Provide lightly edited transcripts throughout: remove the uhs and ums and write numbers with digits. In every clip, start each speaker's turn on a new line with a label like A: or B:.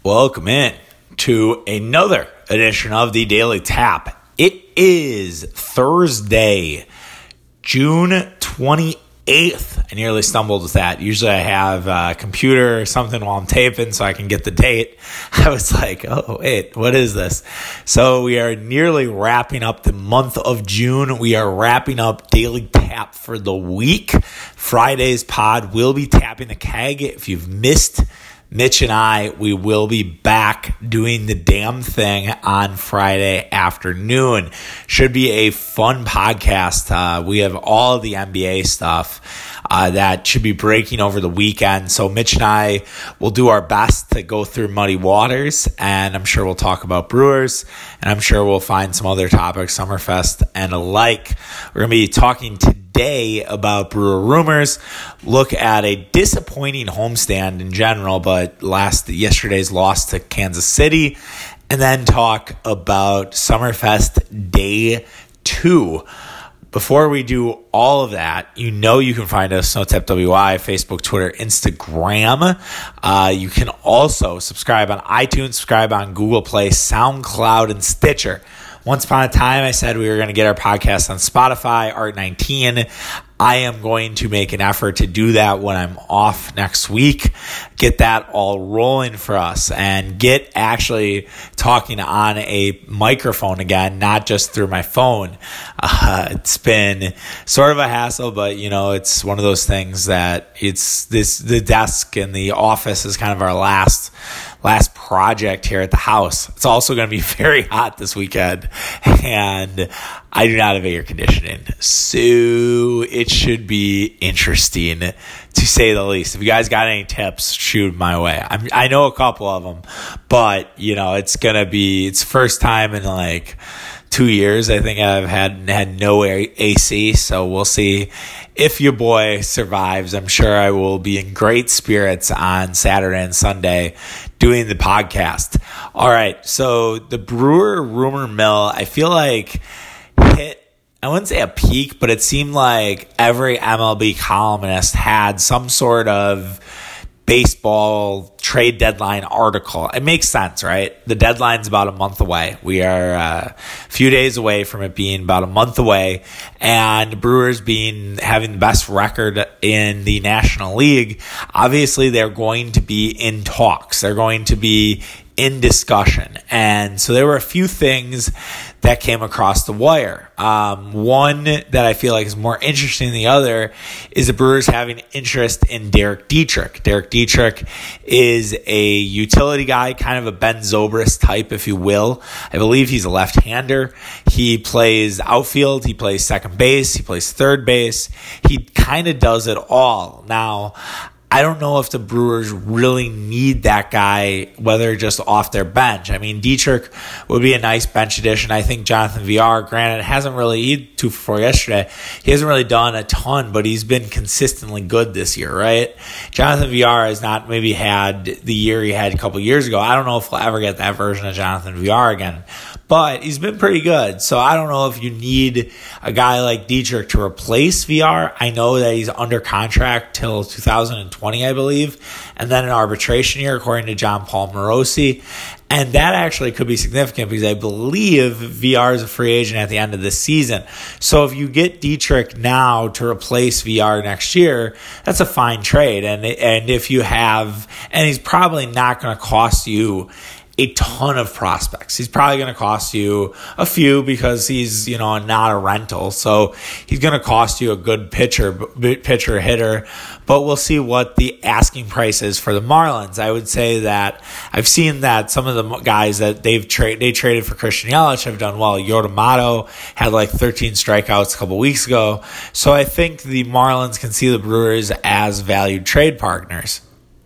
A: Welcome in to another edition of the Daily Tap. It is Thursday, June 28th. I nearly stumbled with that. Usually I have a computer or something while I'm taping so I can get the date. I was like, oh, wait, what is this? So we are nearly wrapping up the month of June. We are wrapping up Daily Tap for the week. Friday's pod will be tapping the keg. If you've missed Mitch and I, we will be back doing the damn thing on Friday afternoon. Should be a fun podcast. We have all of the NBA stuff that should be breaking over the weekend. So Mitch and I will do our best to go through muddy waters, and I'm sure we'll talk about Brewers, and I'm sure we'll find some other topics, Summerfest and alike. We're going to be talking today about Brewer rumors, look at a disappointing homestand in general, but yesterday's loss to Kansas City, and then talk about Summerfest Day 2. Before we do all of that, you can find us on NoTapWI, Facebook, Twitter, Instagram. You can also subscribe on iTunes, subscribe on Google Play, SoundCloud, and Stitcher. Once upon a time, I said we were going to get our podcast on Spotify, Art19. I am going to make an effort to do that when I'm off next week, get that all rolling for us, and get actually talking on a microphone again, not just through my phone. It's been sort of a hassle, but it's one of those things that the desk and the office is kind of our last project here at the house. It's also going to be very hot this weekend, and I do not have air conditioning, so it should be interesting to say the least. If you guys got any tips, shoot my way. I know a couple of them, but it's first time in like 2 years. I think I've had no AC, so we'll see if your boy survives. I'm sure I will be in great spirits on Saturday and Sunday doing the podcast. All right, so the Brewer rumor mill, I feel like hit, I wouldn't say a peak, but it seemed like every MLB columnist had some sort of baseball trade deadline article. It makes sense, right? The deadline's about a month away. We are a few days away from it being about a month away, and Brewers having the best record in the National League. Obviously, they're going to be in talks. They're going to be in discussion. And so there were a few things that came across the wire. One that I feel like is more interesting than the other is the Brewers having interest in Derek Dietrich. Derek Dietrich is a utility guy, kind of a Ben Zobrist type, if you will. I believe he's a left-hander. He plays outfield. He plays second base. He plays third base. He kind of does it all. Now, I don't know if the Brewers really need that guy, whether just off their bench. I mean, Dietrich would be a nice bench addition. I think Jonathan Villar, granted, hasn't really, 2 for 4 yesterday, he hasn't really done a ton, but he's been consistently good this year, right? Jonathan Villar has not maybe had the year he had a couple years ago. I don't know if we'll ever get that version of Jonathan Villar again, but he's been pretty good. So I don't know if you need a guy like Dietrich to replace Villar. I know that he's under contract till 2020, I believe, and then an arbitration year, according to John Paul Morosi. And that actually could be significant because I believe VR is a free agent at the end of this season. So if you get Dietrich now to replace VR next year, that's a fine trade. And if you have, and he's probably not going to cost you a ton of prospects. He's probably going to cost you a few because he's, not a rental. So he's going to cost you a good pitcher hitter, but we'll see what the asking price is for the Marlins. I would say that I've seen that some of the guys that they traded for Christian Yelich have done well. Yodomato had like 13 strikeouts a couple weeks ago. So I think the Marlins can see the Brewers as valued trade partners.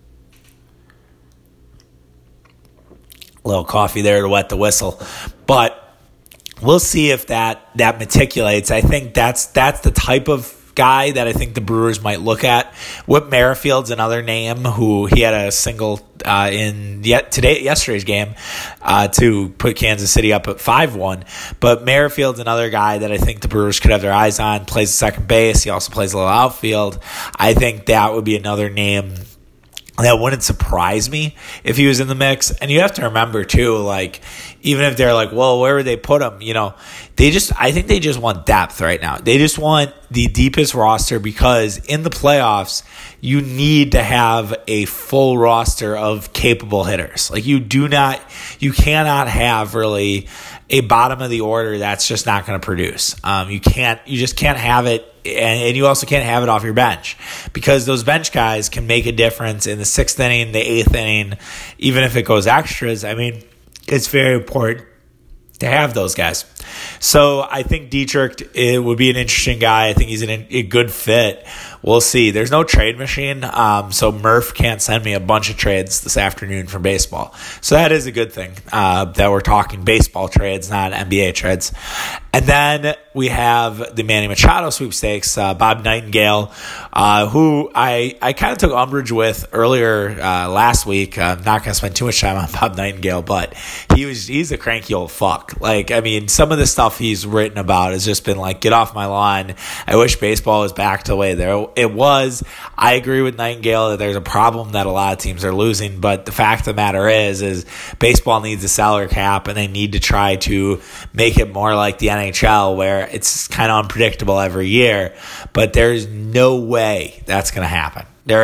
A: A little coffee there to wet the whistle, but we'll see if that matriculates. I think that's the type of guy that I think the Brewers might look at. Whit Merrifield's another name who he had a single in yesterday's game to put Kansas City up at 5-1. But Merrifield's another guy that I think the Brewers could have their eyes on. Plays second base. He also plays a little outfield. I think that would be another name that wouldn't surprise me if he was in the mix. And you have to remember too, like, even if they're like, well, where would they put him? I think they just want depth right now. They just want the deepest roster, because in the playoffs, you need to have a full roster of capable hitters. Like, you cannot have really a bottom of the order that's just not going to produce. You just can't have it. And you also can't have it off your bench, because those bench guys can make a difference in the 6th inning, the 8th inning, even if it goes extras. I mean, it's very important to have those guys. So I think Dietrich, it would be an interesting guy. I think he's a good fit. We'll see. There's no trade machine, so Murph can't send me a bunch of trades this afternoon for baseball. So that is a good thing, that we're talking baseball trades, not NBA trades. And then we have the Manny Machado sweepstakes. Bob Nightingale, who I kind of took umbrage with earlier last week. I'm not going to spend too much time on Bob Nightingale, but he's a cranky old fuck. Like, I mean, some of the stuff he's written about has just been like, get off my lawn. I wish baseball was back to the way it was. I agree with Nightingale that there's a problem that a lot of teams are losing, but the fact of the matter is baseball needs a salary cap, and they need to try to make it more like the NHL, where it's kind of unpredictable every year. But there's no way that's going to happen.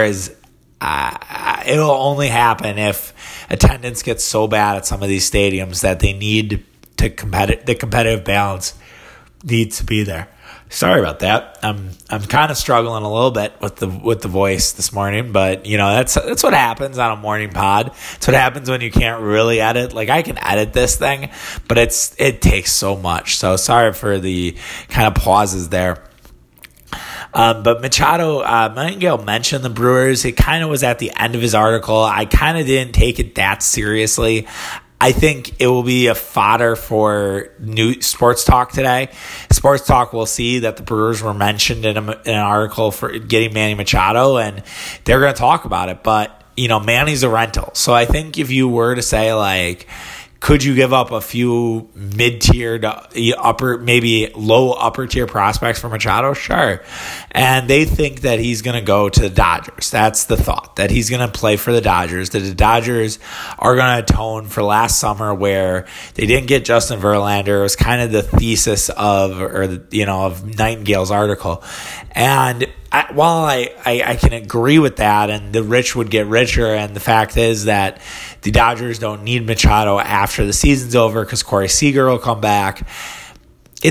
A: It'll only happen if attendance gets so bad at some of these stadiums that they need to the competitive balance needs to be there. Sorry about that. I'm kind of struggling a little bit with the voice this morning, but that's what happens on a morning pod. It's what happens when you can't really edit. Like, I can edit this thing, but it takes so much. So sorry for the kind of pauses there. But Machado, Nightingale mentioned the Brewers. It kind of was at the end of his article. I kind of didn't take it that seriously. I think it will be a fodder for new Sports Talk today. Sports Talk will see that the Brewers were mentioned in an article for getting Manny Machado, and they're going to talk about it. But, Manny's a rental. So I think if you were to say, like, could you give up a few mid-tier to maybe low upper-tier prospects for Machado? Sure. And they think that he's going to go to the Dodgers. That's the thought, that he's going to play for the Dodgers, that the Dodgers are going to atone for last summer where they didn't get Justin Verlander. It was kind of the thesis of Nightingale's article. And while I can agree with that, and the rich would get richer, and the fact is that the Dodgers don't need Machado after the season's over because Corey Seager will come back. I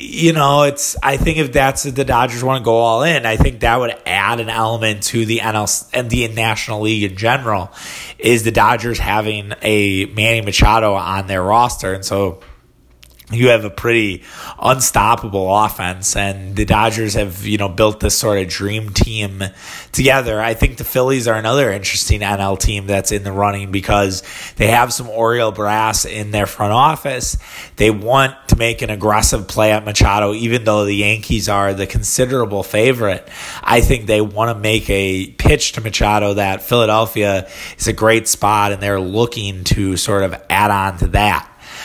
A: think if the Dodgers want to go all in, I think that would add an element to the NL and the National League in general, is the Dodgers having a Manny Machado on their roster. And so you have a pretty unstoppable offense, and the Dodgers have, built this sort of dream team together. I think the Phillies are another interesting NL team that's in the running because they have some Oriole brass in their front office. They want to make an aggressive play at Machado, even though the Yankees are the considerable favorite. I think they want to make a pitch to Machado that Philadelphia is a great spot, and they're looking to sort of add on to that.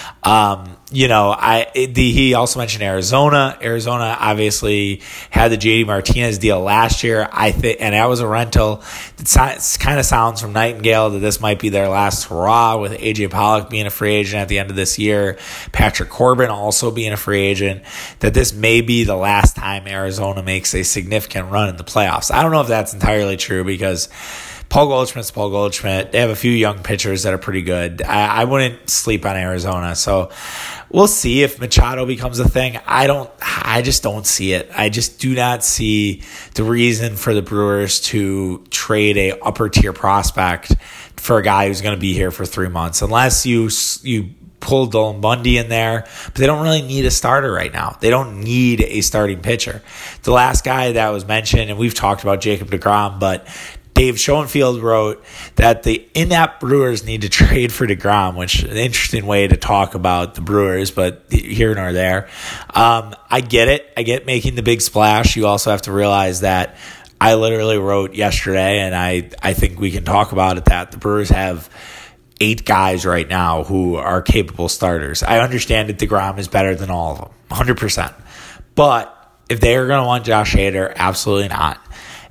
A: He also mentioned Arizona. Arizona obviously had the JD Martinez deal last year. And that was a rental. It kind of sounds from Nightingale that this might be their last hurrah, with AJ Pollock being a free agent at the end of this year, Patrick Corbin also being a free agent, that this may be the last time Arizona makes a significant run in the playoffs. I don't know if that's entirely true, because Paul Goldschmidt's Paul Goldschmidt. They have a few young pitchers that are pretty good. I wouldn't sleep on Arizona. So we'll see if Machado becomes a thing. I just don't see it. I just do not see the reason for the Brewers to trade a upper tier prospect for a guy who's going to be here for 3 months, unless you pull Dolan Bundy in there. But they don't really need a starter right now. They don't need a starting pitcher. The last guy that was mentioned, and we've talked about Jacob deGrom, but Dave Schoenfield wrote that the inept Brewers need to trade for deGrom, which is an interesting way to talk about the Brewers, but here nor there. I get it. I get making the big splash. You also have to realize that I literally wrote yesterday, and I think we can talk about it, that the Brewers have 8 guys right now who are capable starters. I understand that deGrom is better than all of them, 100%. But if they are going to want Josh Hader, absolutely not.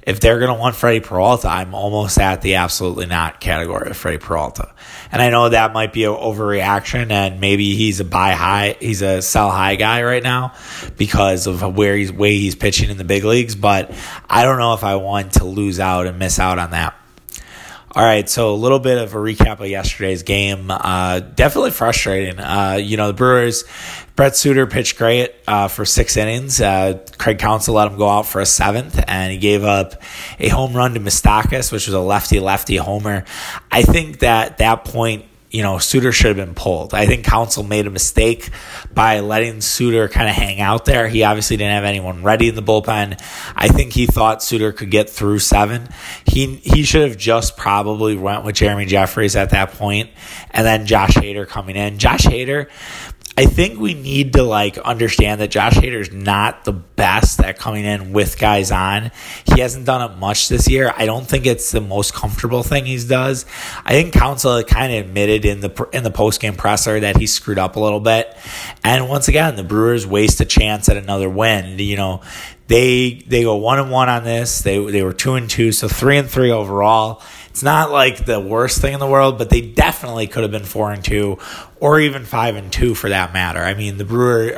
A: if they're going to want Freddie Peralta, I'm almost at the absolutely not category of Freddie Peralta. And I know that might be an overreaction, and maybe he's a sell high guy right now because of way he's pitching in the big leagues, but I don't know if I want to lose out and miss out on that. All right, so a little bit of a recap of yesterday's game. Definitely frustrating. The Brewers, Brett Suter pitched great for 6 innings. Craig Counsell let him go out for a 7th, and he gave up a home run to Moustakas, which was a lefty-lefty homer. I think that point, Suter should have been pulled. I think Counsell made a mistake by letting Suter kind of hang out there. He obviously didn't have anyone ready in the bullpen. I think he thought Suter could get through 7. He should have just probably went with Jeremy Jeffries at that point, and then Josh Hader coming in. Josh Hader, I think we need to understand that Josh Hader is not the best at coming in with guys on. He hasn't done it much this year. I don't think it's the most comfortable thing he does. I think Counsell kind of admitted in the post-game presser that he screwed up a little bit. And once again, the Brewers waste a chance at another win. They go 1-1 on this. They were 2-2, so 3-3 overall. It's not like the worst thing in the world, but they definitely could have been 4-2 or even 5-2 for that matter. I mean, the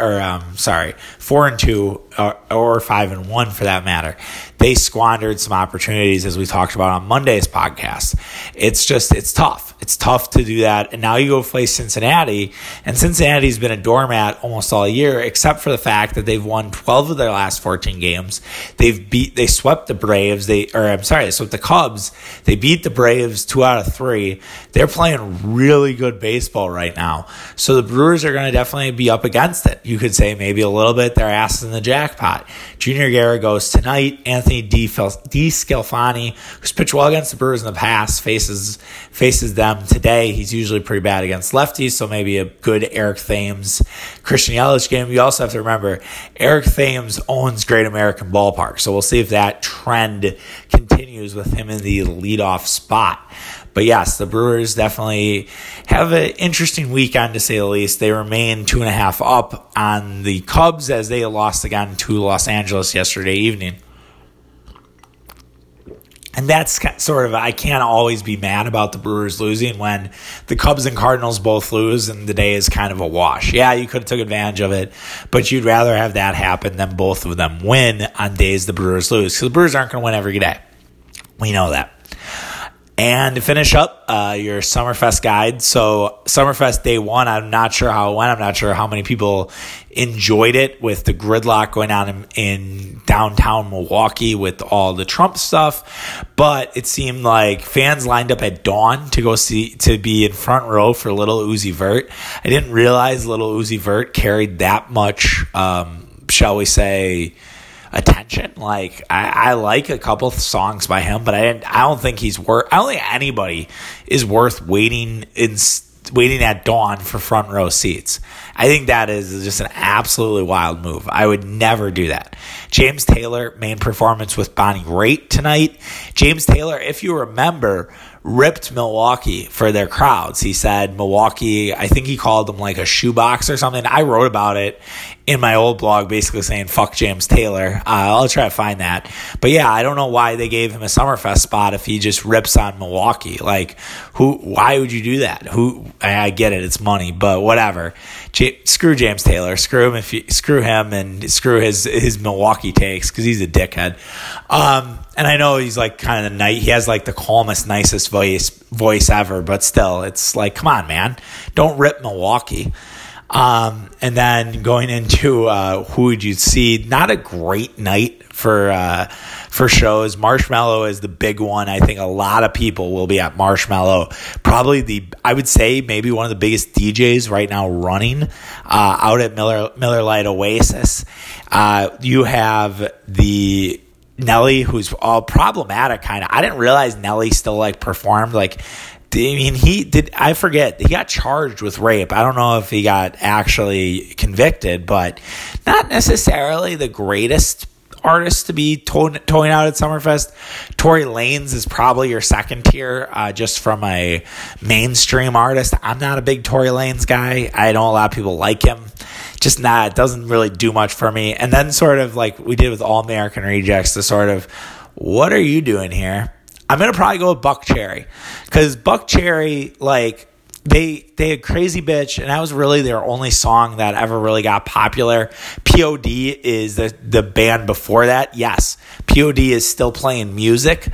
A: 4-2 or 5-1 for that matter. They squandered some opportunities, as we talked about on Monday's podcast. It's tough. It's tough to do that. And now you go play Cincinnati, and Cincinnati's been a doormat almost all year, except for the fact that they've won 12 of their last 14 games. They swept the Braves. They swept the Cubs. They beat the Braves 2 out of 3. They're playing really good baseball right now. So the Brewers are going to definitely be up against it. You could say maybe a little bit their asses in the jackpot. Junior Guerra goes tonight. Anthony DeSclafani, who's pitched well against the Brewers in the past, faces them today. He's usually pretty bad against lefties, so maybe a good Eric Thames, Christian Yelich game. You also have to remember, Eric Thames owns Great American Ballpark, so we'll see if that trend continues with him in the leadoff spot. But yes, the Brewers definitely have an interesting weekend, to say the least. They remain 2.5 up on the Cubs as they lost again to Los Angeles yesterday evening. And that's sort of, I can't always be mad about the Brewers losing when the Cubs and Cardinals both lose and the day is kind of a wash. Yeah, you could have took advantage of it, but you'd rather have that happen than both of them win on days the Brewers lose, because the Brewers aren't going to win every day. We know that. And to finish up your Summerfest guide. So Summerfest day 1, I'm not sure how it went. I'm not sure how many people enjoyed it with the gridlock going on in downtown Milwaukee with all the Trump stuff. But it seemed like fans lined up at dawn to be in front row for Little Uzi Vert. I didn't realize Little Uzi Vert carried that much, shall we say, attention. I like a couple songs by him, but I don't think anybody is worth waiting at dawn for front row seats. I think that is just an absolutely wild move. I would never do that. James Taylor, main performance with Bonnie Raitt tonight. James Taylor, if you remember, ripped Milwaukee for their crowds. He said Milwaukee, I think he called them like a shoebox or something. I wrote about it in my old blog, basically saying fuck James Taylor. I'll try to find that. But yeah, I don't know why they gave him a Summerfest spot if he just rips on Milwaukee. Why would you do that? I get it, it's money, but whatever. Screw James Taylor. Screw him and screw his Milwaukee takes, because he's a dickhead. And I know he's kind of nice. He has the calmest, nicest voice ever, but still, it's come on, man, don't rip Milwaukee. And then going into who would you see? Not a great night for shows. Marshmello is the big one. I think a lot of people will be at Marshmello. Probably I would say maybe one of the biggest DJs right now running out at Miller Lite Oasis. You have the Nelly, who's all problematic kind of. I didn't realize Nelly still performed. He did. I forget. He got charged with rape. I don't know if he got actually convicted, but not necessarily the greatest artist to be towing out at Summerfest. Tory Lanez is probably your second tier, just from a mainstream artist. I'm not a big Tory Lanez guy. I know a lot of people like him. Just not. It doesn't really do much for me. And then sort of like we did with All American Rejects, the sort of what are you doing here? I'm going to probably go with Buck Cherry, because Buck Cherry, like, they had Crazy Bitch, and that was really their only song that ever really got popular. POD is the band before that. Yes, POD is still playing music.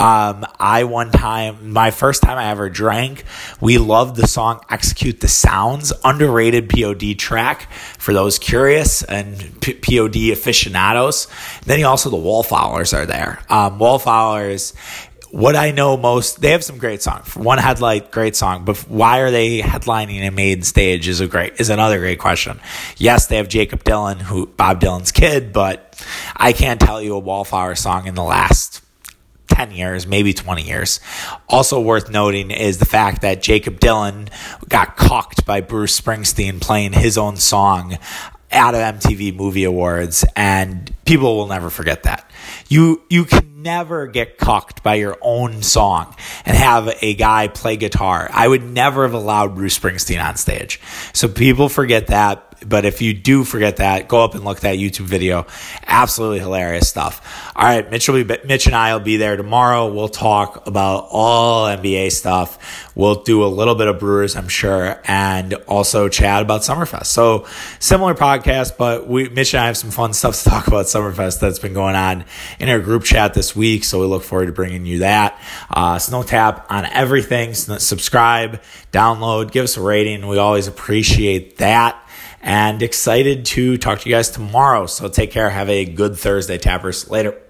A: My first time I ever drank, we loved the song Execute the Sounds, underrated POD track for those curious and POD aficionados. Then also the Wallflowers are there. Wallflowers, what I know most, they have some great songs. One Headlight, great song, but why are they headlining a main stage is another great question. Yes, they have Jacob Dylan, who Bob Dylan's kid, but I can't tell you a Wallflower song in the last 10 years, maybe 20 years. Also worth noting is the fact that Jacob Dylan got cucked by Bruce Springsteen playing his own song out of MTV Movie Awards, and people will never forget that. You can never get cucked by your own song and have a guy play guitar. I would never have allowed Bruce Springsteen on stage. So people forget that. But if you do forget that, go up and look at that YouTube video. Absolutely hilarious stuff. All right, Mitch and I will be there tomorrow. We'll talk about all NBA stuff. We'll do a little bit of Brewers, I'm sure, and also chat about Summerfest. So similar podcast, but Mitch and I have some fun stuff to talk about Summerfest that's been going on in our group chat this week. So we look forward to bringing you that. Snow Tap on everything. Subscribe, download, give us a rating. We always appreciate that. And excited to talk to you guys tomorrow. So take care. Have a good Thursday, Tappers. Later.